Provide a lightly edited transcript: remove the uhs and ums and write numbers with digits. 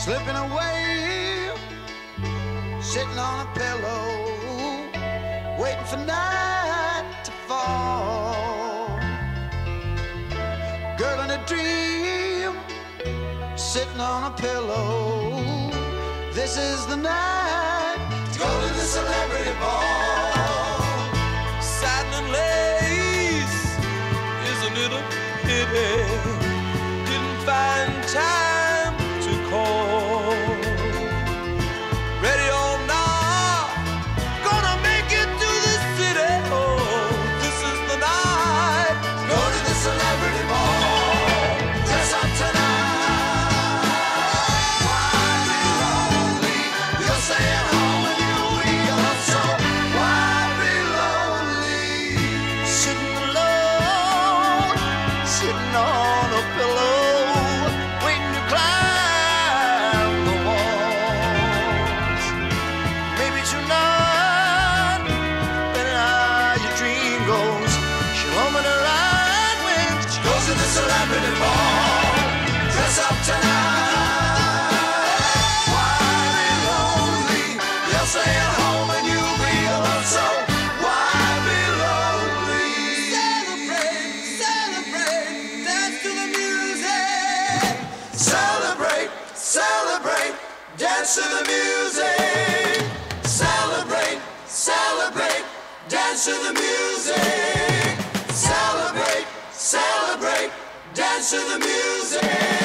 slipping away, sitting on a pillow, waiting for night to fall. Girl in a dream, sitting on a pillow. This is the night to go to the celebrity ball. Satin and lace, isn't it a pity? Didn't find time to call. Ready or not, gonna make it to the city. Oh, this is the night to Go to the celebrity ball. Dress up tonight. Why be lonely? You'll stay at home and you'll be alone. So why be lonely? sitting alone, sitting on a pillow, waiting to climb the walls. Maybe tonight, better how your dream goes. She'll open her eyes when she Goes to the celebrity ball. Dress up tonight. Why be lonely? You'll stay at home and you'll be alone. So why be lonely? celebrate, celebrate, dance to the music. Celebrate, celebrate, dance to the music. Celebrate, celebrate, dance to the music. Celebrate, celebrate, dance to the music.